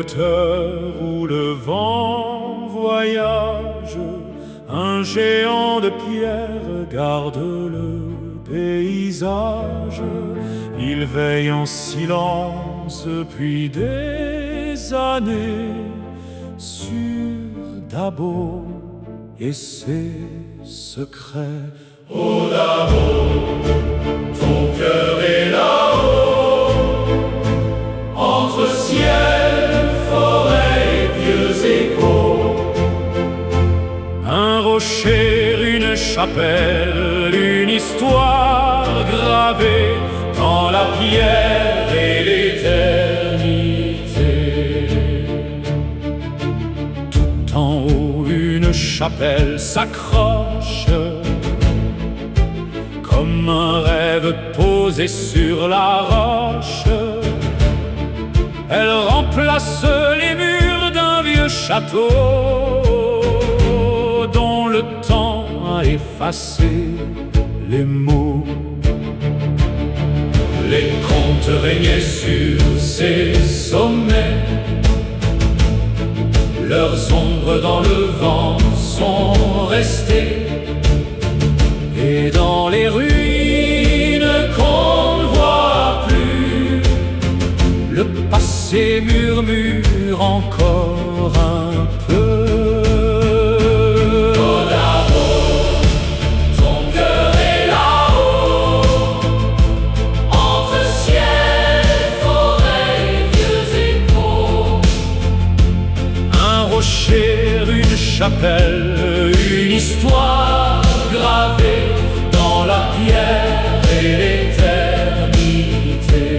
hauteur où le vent voyage, un géant de pierre garde le paysage. Il veille en silence depuis des années sur Dabo et ses secrets. Oh Dabo, ton cœur est là-haut, entre ciel, forêt et vieux échos. Un rocher, une chapelle, une histoire gravée dans la pierre et l'éternité. Tout en haut, une chapelle s'accroche comme un rêve posé sur la roche. Elle remplace les murs d'un vieux château dont le temps a effacé les mots. Les contes régnaient sur ces sommets, leurs ombres dans le vent sont restées. Et dans les ruines qu'on ne voit plus, le passé murmure encore un peu. Oh Dabo, ton cœur est là-haut, entre ciel, forêt et vieux échos. Un rocher, une chapelle, une histoire gravée dans la pierre et l'éternité.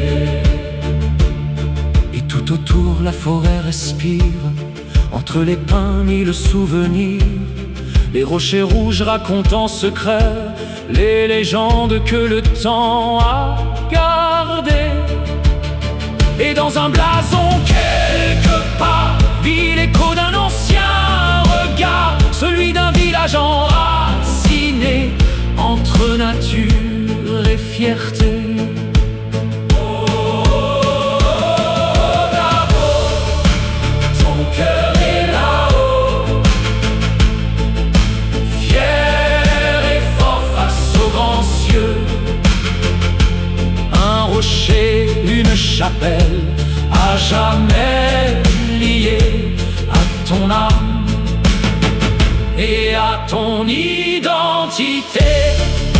Et tout autour la forêt respire, entre les pins mille souvenirs. Les rochers rouges racontent en secret les légendes que le temps a gardées. Et dans un blason quelque part vit l'écho d'un ancien regard, celui d'un village enraciné entre nature et fierté. Une chapelle à jamais liée à ton âme et à ton identité.